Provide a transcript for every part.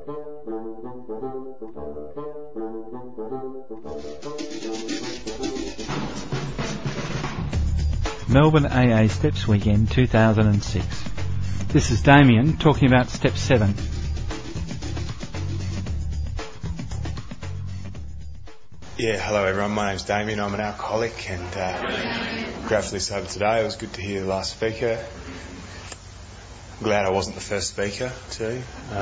Melbourne AA Steps Weekend 2006. This is Damien talking about Step 7. Yeah, hello everyone, my name's Damien, I'm an alcoholic and gratefully sober today. It was good to hear the last speaker. I'm glad I wasn't the first speaker too.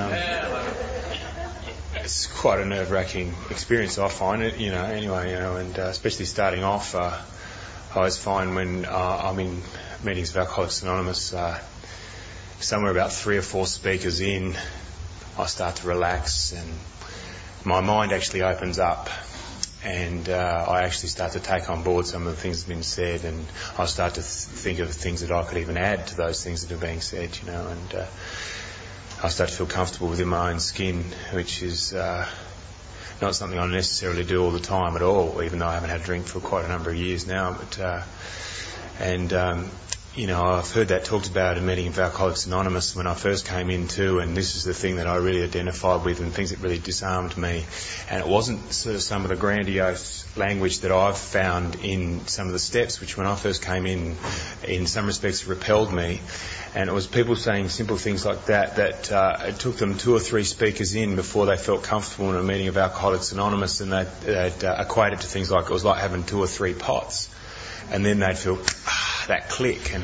It's quite a nerve-wracking experience, I find it, and especially starting off, I always find when I'm in meetings of Alcoholics Anonymous, somewhere about 3 or 4 speakers in, I start to relax and my mind actually opens up and I actually start to take on board some of the things that have been said, and I start to think of things that I could even add to those things that are being said, and I start to feel comfortable within my own skin, which is not something I necessarily do all the time at all, even though I haven't had a drink for quite a number of years now. But I've heard that talked about in meeting of Alcoholics Anonymous when I first came in too, and this is the thing that I really identified with and things that really disarmed me. And it wasn't sort of some of the grandiose language that I've found in some of the steps, which when I first came in some respects repelled me. And it was people saying simple things like that it took them 2 or 3 speakers in before they felt comfortable in a meeting of Alcoholics Anonymous, and they'd equate it to things like it was like having 2 or 3 pots. And then they'd feel that click and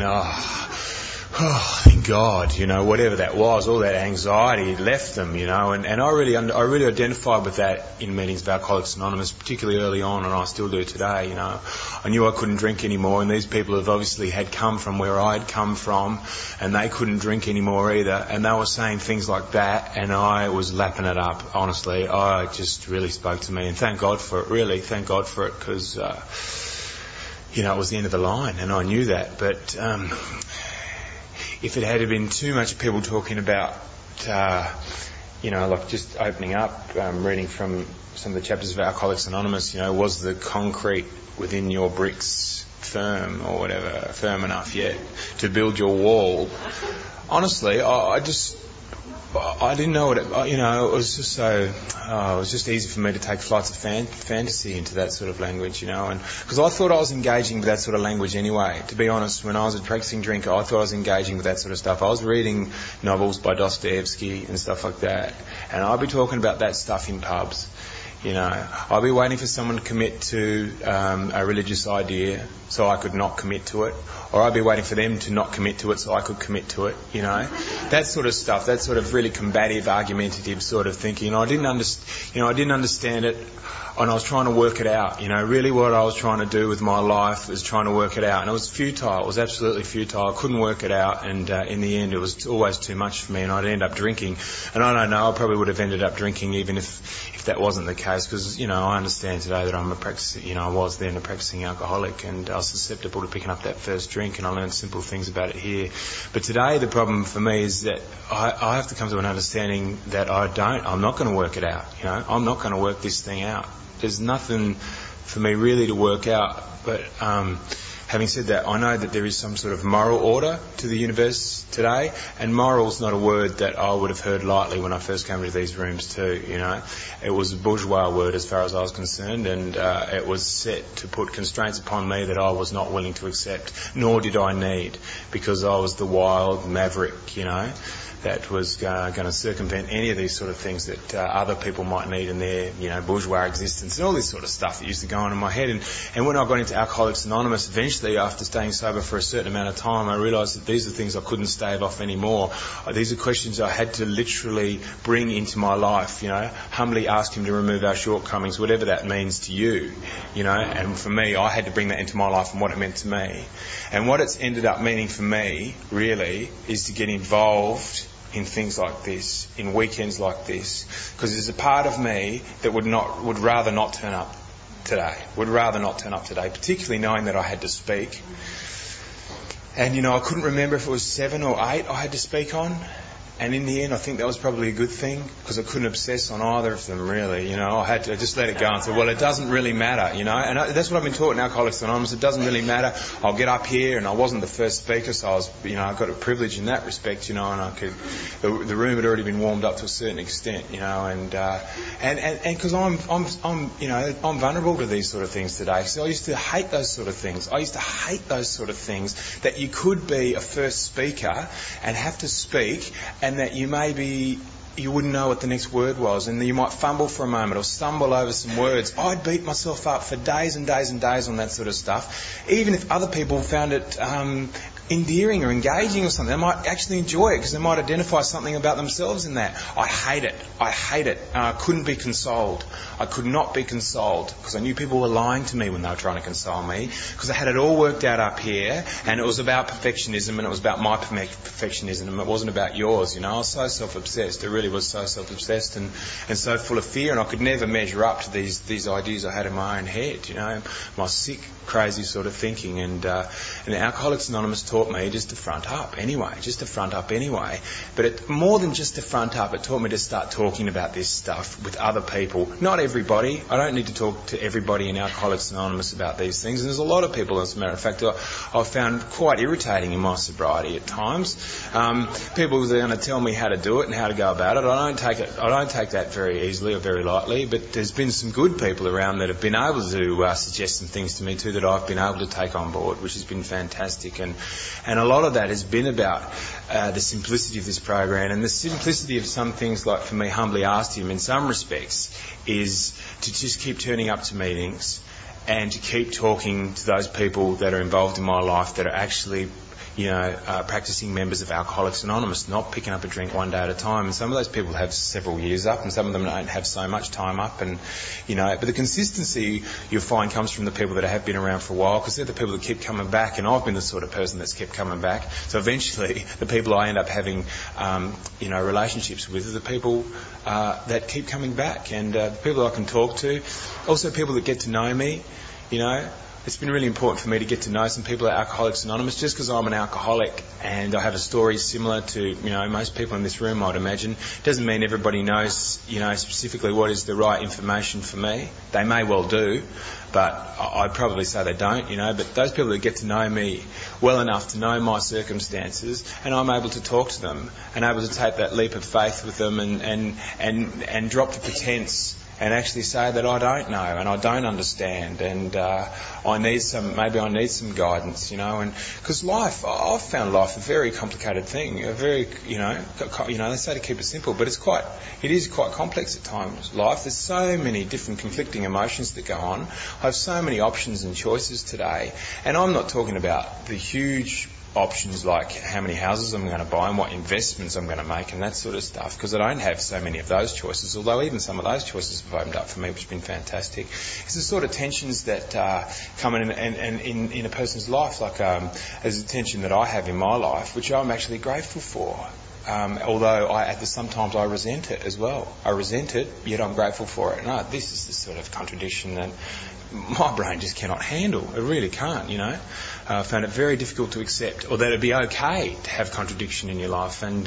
thank God, whatever that was, all that anxiety left them, and I really identified with that in meetings of Alcoholics Anonymous, particularly early on, and I still do today. I knew I couldn't drink anymore, and these people have obviously had come from where I'd come from, and they couldn't drink anymore either, and they were saying things like that, and I was lapping it up. Honestly, it just really spoke to me, and thank God for it. Really, thank God for it, because it was the end of the line, and I knew that. But if it had been too much people talking about, like just opening up, reading from some of the chapters of Alcoholics Anonymous, was the concrete within your bricks firm or whatever, firm enough yet to build your wall? Honestly, I didn't know what it was just so, it was just easy for me to take flights of fantasy into that sort of language, and because I thought I was engaging with that sort of language anyway. To be honest, when I was a practicing drinker, I thought I was engaging with that sort of stuff. I was reading novels by Dostoevsky and stuff like that, and I'd be talking about that stuff in pubs. I'd be waiting for someone to commit to a religious idea so I could not commit to it, or I'd be waiting for them to not commit to it so I could commit to it, that sort of stuff, that sort of really combative, argumentative sort of thinking. I didn't understand it, and I was trying to work it out. Really what I was trying to do with my life was trying to work it out, and it was futile. It was absolutely futile. I couldn't work it out, and in the end it was always too much for me, and I'd end up drinking. And I don't know, I probably would have ended up drinking even if that wasn't the case, because I understand today that I'm a practicing, I was then a practicing alcoholic, and I was susceptible to picking up that first drink, and I learned simple things about it here. But today the problem for me is that I have to come to an understanding that I'm not going to work it out. I'm not going to work this thing out. There's nothing for me really to work out. But having said that, I know that there is some sort of moral order to the universe today, and moral's not a word that I would have heard lightly when I first came into these rooms too. It was a bourgeois word as far as I was concerned, and it was set to put constraints upon me that I was not willing to accept, nor did I need, because I was the wild maverick, that was going to circumvent any of these sort of things that other people might need in their, bourgeois existence, and all this sort of stuff that used to go on in my head. And when I got into Alcoholics Anonymous, eventually, after staying sober for a certain amount of time, I realised that these are things I couldn't stave off anymore. These are questions I had to literally bring into my life, humbly ask him to remove our shortcomings, whatever that means to you, and for me, I had to bring that into my life and what it meant to me. And what it's ended up meaning for me, really, is to get involved in things like this, in weekends like this, because there's a part of me that would rather not turn up today, particularly knowing that I had to speak. And I couldn't remember if it was 7 or 8 I had to speak on, And in the end, I think that was probably a good thing, because I couldn't obsess on either of them, really. I had to just let it go and say, well, it doesn't really matter, And that's what I've been taught in Alcoholics Anonymous. It doesn't really matter. I'll get up here, and I wasn't the first speaker, so I was, I got a privilege in that respect, and I could. The room had already been warmed up to a certain extent, and because I'm vulnerable to these sort of things today. So I used to hate those sort of things. That you could be a first speaker and have to speak, and that you wouldn't know what the next word was, and you might fumble for a moment or stumble over some words. I'd beat myself up for days and days and days on that sort of stuff, even if other people found it endearing or engaging or something. They might actually enjoy it because they might identify something about themselves in that. I hate it. I couldn't be consoled. I could not be consoled because I knew people were lying to me when they were trying to console me, because I had it all worked out up here, and it was about perfectionism, and it was about my perfectionism, and it wasn't about yours. I was so self-obsessed. It really was so self-obsessed and so full of fear, and I could never measure up to these ideas I had in my own head, my sick, crazy sort of thinking. And Alcoholics Anonymous taught me just to front up anyway. But more than just to front up, it taught me to start talking about this stuff with other people. Not everybody. I don't need to talk to everybody in Alcoholics Anonymous about these things. And there's a lot of people, as a matter of fact, I've found quite irritating in my sobriety at times. People that are going to tell me how to do it and how to go about it. I don't take that very easily or very lightly. But there's been some good people around that have been able to suggest some things to me too that I've been able to take on board, which has been fantastic. And a lot of that has been about the simplicity of this program, and the simplicity of some things, like for me, Humbly Asked Him, in some respects, is to just keep turning up to meetings and to keep talking to those people that are involved in my life that are actually practicing members of Alcoholics Anonymous, not picking up a drink one day at a time. And some of those people have several years up, and some of them don't have so much time up. And but the consistency you'll find comes from the people that have been around for a while, because they're the people that keep coming back. And I've been the sort of person that's kept coming back. So eventually, the people I end up having, relationships with are the people that keep coming back, and the people I can talk to. Also, people that get to know me, It's been really important for me to get to know some people at Alcoholics Anonymous. Just because I'm an alcoholic and I have a story similar to, most people in this room, I'd imagine, doesn't mean everybody knows, specifically what is the right information for me. They may well do, but I'd probably say they don't, But those people that get to know me well enough to know my circumstances, and I'm able to talk to them and able to take that leap of faith with them and drop the pretense and actually say that I don't know and I don't understand, and I need some guidance, and because I've found life a very complicated thing, a very, they say to keep it simple, but it is quite complex at times. Life, there's so many different conflicting emotions that go on. I have so many options and choices today, and I'm not talking about the huge options like how many houses I'm going to buy and what investments I'm going to make and that sort of stuff, because I don't have so many of those choices, although even some of those choices have opened up for me, which has been fantastic. It's the sort of tensions that come in a person's life, like there's a tension that I have in my life, which I'm actually grateful for. Although sometimes I resent it as well. I resent it, yet I'm grateful for it. No, this is the sort of contradiction that my brain just cannot handle. It really can't, I found it very difficult to accept, or that it'd be okay to have contradiction in your life. And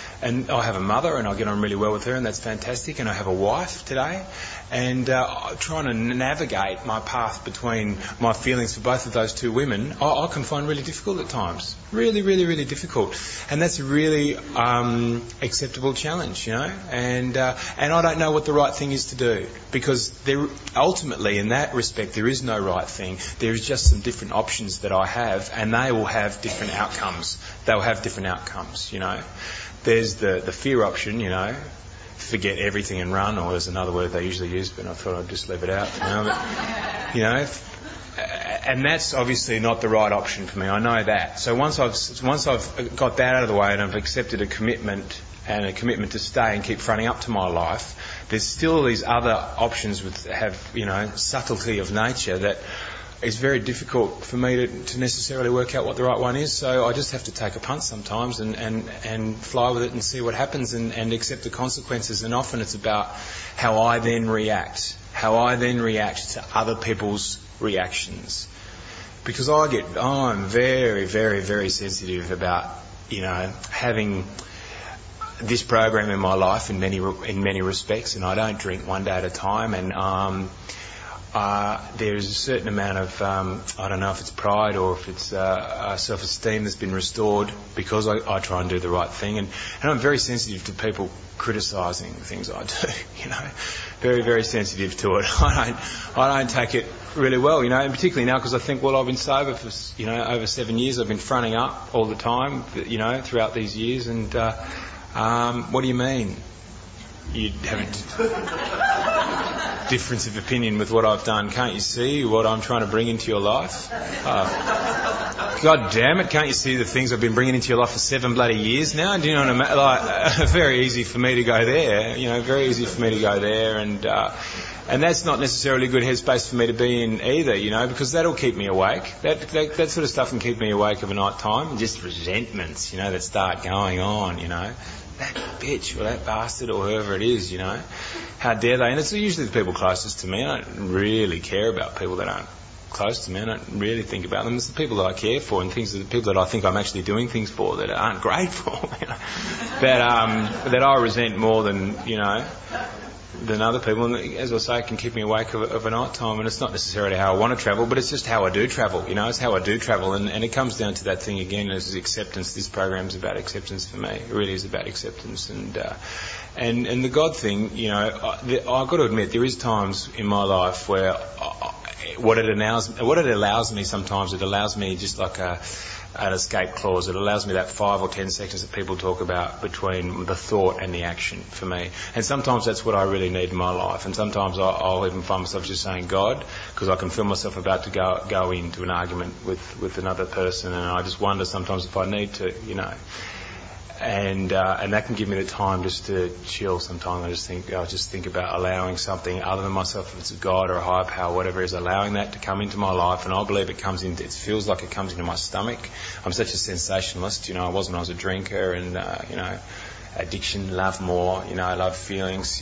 I have a mother, and I get on really well with her, and that's fantastic. And I have a wife today, and trying to navigate my path between my feelings for both of those two women, I can find really difficult at times. Really, really, really difficult. And that's a really acceptable challenge, And I don't know what the right thing is to do, because ultimately, in that respect, there is no right thing. There is just some different options that I have, and they will have different outcomes. They'll have different outcomes, There's the fear option, forget everything and run, or there's another word they usually use, but I thought I'd just leave it out for now. But, and that's obviously not the right option for me. I know that. So once I've got that out of the way and I've accepted a commitment to stay and keep fronting up to my life, there's still these other options which have, subtlety of nature that is very difficult for me to necessarily work out what the right one is. So I just have to take a punt sometimes and fly with it and see what happens and accept the consequences. And often it's about how I then react to other people's reactions. Because I'm very, very, very sensitive about, having this program in my life in many respects, and I don't drink one day at a time, and there's a certain amount of I don't know if it's pride or if it's self-esteem that's been restored because I try and do the right thing, and I'm very sensitive to people criticising things I do, very, very sensitive to it. I don't take it really well, and particularly now because I think, well, I've been sober for over 7 years. I've been fronting up all the time, throughout these years, and what do you mean? You'd have a difference of opinion with what I've done. Can't you see what I'm trying to bring into your life? God damn it, can't you see the things I've been bringing into your life for 7 bloody years now? Do you know what I mean? Very easy for me to go there, very easy for me to go there, and that's not necessarily a good headspace for me to be in either, because that'll keep me awake. That sort of stuff can keep me awake of a night time. Just resentments, that start going on, that bitch or that bastard or whoever it is, how dare they? And it's usually the people closest to me. I don't really care about people that aren't close to me. I don't really think about them. It's the people that I care for and the people that I think I'm actually doing things for that aren't grateful, that I resent more than other people. And as I say, it can keep me awake of a night time, and it's not necessarily how I want to travel, but it's just how I do travel, it's how I do travel, and it comes down to that thing again, is acceptance. This program's about acceptance for me. It really is about acceptance, and the God thing, I've got to admit, there is times in my life where what it allows me sometimes, it allows me just like an escape clause. It allows me that 5 or 10 seconds that people talk about between the thought and the action for me. And sometimes that's what I really need in my life. And sometimes I'll even find myself just saying God, because I can feel myself about to go into an argument with another person, and I just wonder sometimes if I need to, And that can give me the time just to chill sometimes. I just think about allowing something other than myself, if it's a God or a higher power, whatever it is, allowing that to come into my life. And I believe it feels like it comes into my stomach. I'm such a sensationalist, I was when I was a drinker, and, addiction, love more, I love feelings,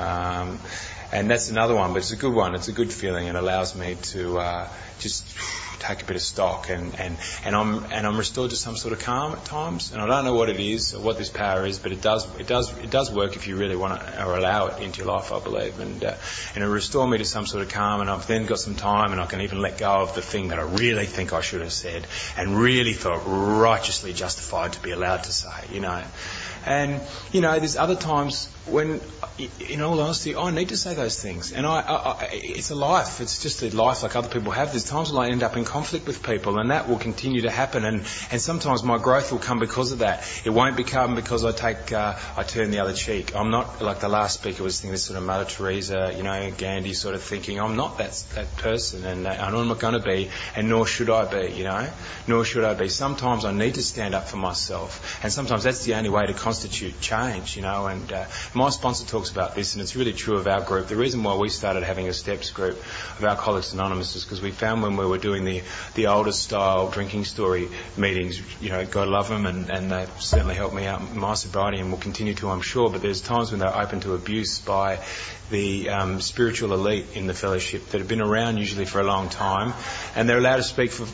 and that's another one, but it's a good one. It's a good feeling. It allows me to just take a bit of stock, and I'm restored to some sort of calm at times, and I don't know what it is or what this power is, but it does work if you really want to or allow it into your life, I believe, and it'll restore me to some sort of calm, and I've then got some time, and I can even let go of the thing that I really think I should have said and really felt righteously justified to be allowed to say, And, there's other times when, in all honesty, I need to say those things. And it's a life. It's just a life like other people have. There's times when I end up in conflict with people, and that will continue to happen. And sometimes my growth will come because of that. It won't become because I turn the other cheek. I'm not like the last speaker was thinking, this sort of Mother Teresa, Gandhi sort of thinking. I'm not that person, and I'm not going to be, and nor should I be, Nor should I be. Sometimes I need to stand up for myself, and sometimes that's the only way to constitute change, and my sponsor talks about this, and it's really true of our group. The reason why we started having a steps group of Alcoholics Anonymous is because we found when we were doing the older style drinking story meetings, God love them, and they certainly helped me out in my sobriety, and will continue to, I'm sure, but there's times when they're open to abuse by the spiritual elite in the fellowship that have been around usually for a long time, and they're allowed to speak for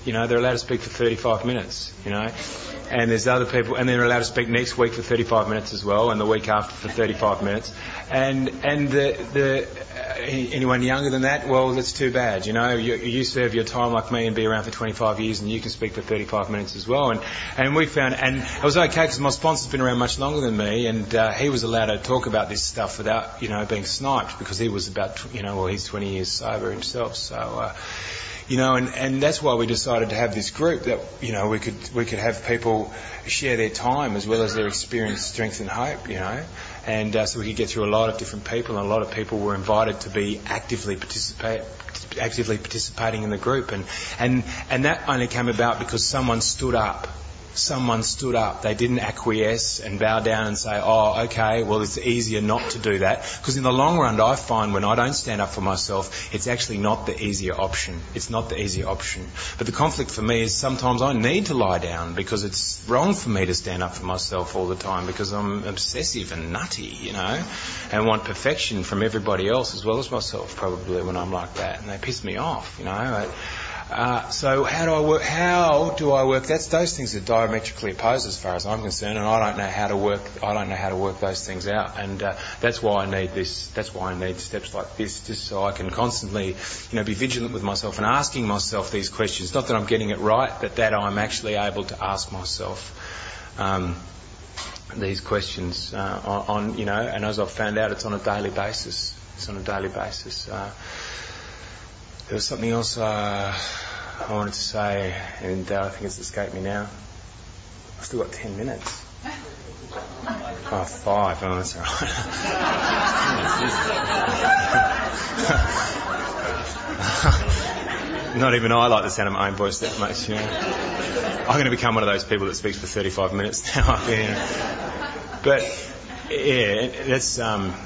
35 minutes, And there's other people, and they're allowed to speak next week for 35 minutes as well, and the week after for 35 minutes. And anyone younger than that, well, that's too bad. You serve your time like me and be around for 25 years, and you can speak for 35 minutes as well. And we found, and it was okay because my sponsor's been around much longer than me, and he was allowed to talk about this stuff without, being sniped, because he was about, he's 20 years sober himself. So. And that's why we decided to have this group that, we could have people share their time as well as their experience, strength and hope, and so we could get through a lot of different people, and a lot of people were invited to be actively participating in the group, and that only came about because someone stood up. They didn't acquiesce and bow down and say, oh, okay, well, it's easier not to do that. Because in the long run, I find when I don't stand up for myself, it's actually not the easier option. It's not the easier option. But the conflict for me is sometimes I need to lie down because it's wrong for me to stand up for myself all the time, because I'm obsessive and nutty, and want perfection from everybody else as well as myself, probably, when I'm like that. And they piss me off, So how do I work? Those things are diametrically opposed as far as I'm concerned, and I don't know how to work those things out. And that's why I need this. That's why I need steps like this, just so I can constantly, be vigilant with myself and asking myself these questions. Not that I'm getting it right, but that I'm actually able to ask myself these questions and as I've found out, it's on a daily basis. There was something else I wanted to say, and I think it's escaped me now. I've still got 10 minutes. 5. Oh, that's all right. Not even I like the sound of my own voice that much. I'm going to become one of those people that speaks for 35 minutes now. But that's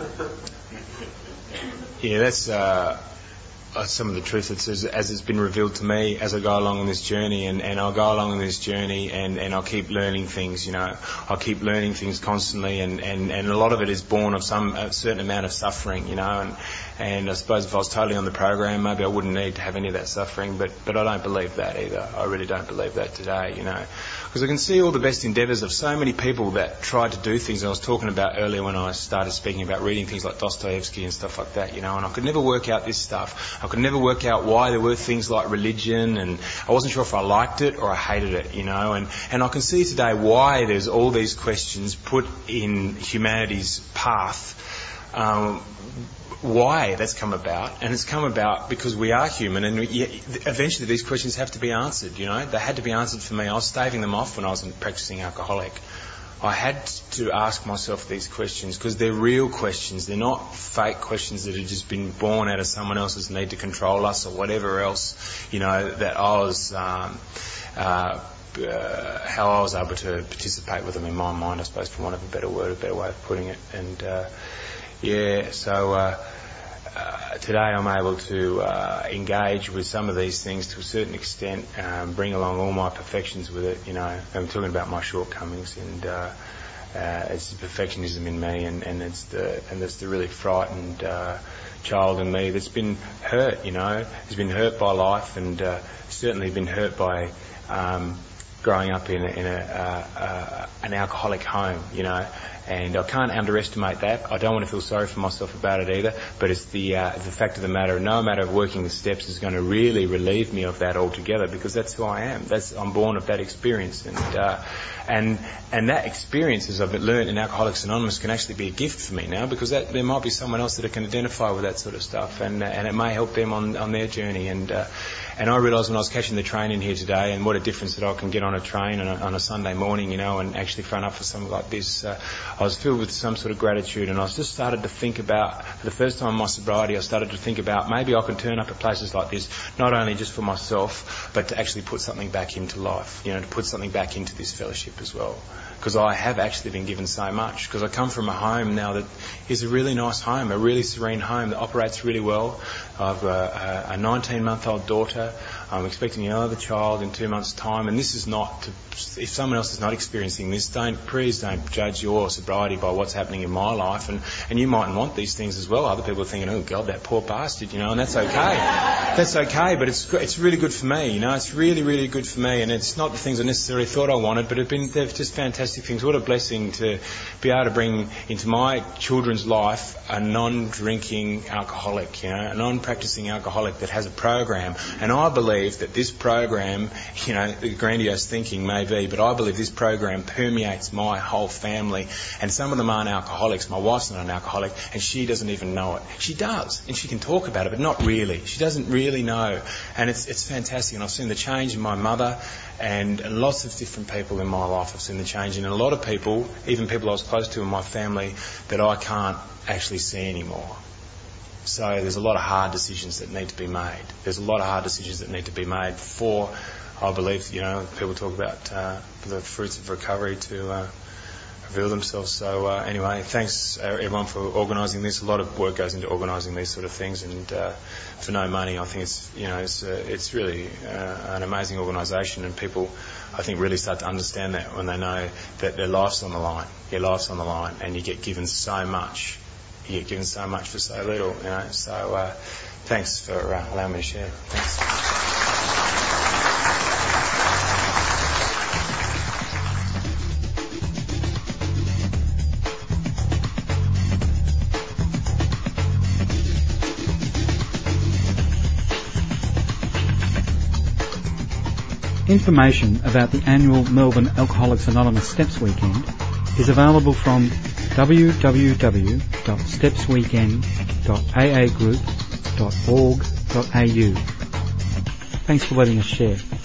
some of the truth as it's been revealed to me as I go along on this journey, and I'll go along on this journey and I'll keep learning things, I'll keep learning things constantly, and a lot of it is born of a certain amount of suffering, and I suppose if I was totally on the program, maybe I wouldn't need to have any of that suffering, but I don't believe that either. I really don't believe that today, because I can see all the best endeavours of so many people that tried to do things I was talking about earlier when I started speaking about reading things like Dostoevsky and stuff like that, and I could never work out this stuff. I could never work out why there were things like religion, and I wasn't sure if I liked it or I hated it, and I can see today why there's all these questions put in humanity's path, why that's come about, and it's come about because we are human, and eventually these questions have to be answered, They had to be answered for me. I was staving them off when I was a practising alcoholic. I had to ask myself these questions because they're real questions. They're not fake questions that have just been born out of someone else's need to control us or whatever else, that I was, how I was able to participate with them in my mind, I suppose, for want of a better word, a better way of putting it. And, today I'm able to engage with some of these things to a certain extent, bring along all my perfections with it, I'm talking about my shortcomings, and it's the perfectionism in me, and it's the really frightened child in me that's been hurt, has been hurt by life, and certainly been hurt by growing up in an alcoholic home, and I can't underestimate that. I don't want to feel sorry for myself about it either, but it's the fact of the matter. No matter of working the steps is going to really relieve me of that altogether, because that's who I am. I'm born of that experience, and that experience, as I've learned in Alcoholics Anonymous, can actually be a gift for me now, because there might be someone else that can identify with that sort of stuff, and it may help them on their journey. And I realised when I was catching the train in here today, and what a difference that I can get on a train on a Sunday morning, and actually front up for something like this. I was filled with some sort of gratitude, and I just started to think about, for the first time in my sobriety, I started to think about maybe I can turn up at places like this, not only just for myself, but to actually put something back into life, to put something back into this fellowship as well. Because I have actually been given so much, because I come from a home now that is a really nice home, a really serene home that operates really well. I've got a 19-month-old daughter. I'm expecting another child in 2 months' time, and this is not if someone else is not experiencing this, please don't judge your sobriety by what's happening in my life, and you mightn't want these things as well. Other people are thinking, oh God, that poor bastard, and that's okay. That's okay, but it's really good for me, it's really, really good for me, and it's not the things I necessarily thought I wanted, but they're just fantastic things. What a blessing to be able to bring into my children's life a non-drinking alcoholic, a non-practicing alcoholic that has a program, and I believe that this program, the grandiose thinking may be, but I believe this program permeates my whole family, and some of them aren't alcoholics. My wife's not an alcoholic, and she doesn't even know it. She does, and she can talk about it, but not really. She doesn't really know, and it's fantastic, and I've seen the change in my mother, and lots of different people in my life I've seen the change in, and a lot of people, even people I was close to in my family, that I can't actually see anymore. So there's a lot of hard decisions that need to be made. There's a lot of hard decisions that need to be made for, I believe, people talk about the fruits of recovery to reveal themselves. So anyway, thanks everyone for organising this. A lot of work goes into organising these sort of things, and for no money, I think it's really an amazing organisation, and people, I think, really start to understand that when they know that their life's on the line. Your life's on the line, and you get given so much. You get given so much for so little, So thanks for allowing me to share. Thanks. Information about the annual Melbourne Alcoholics Anonymous Steps Weekend is available from www.stepsweekend.aagroup.org.au. Thanks for letting us share.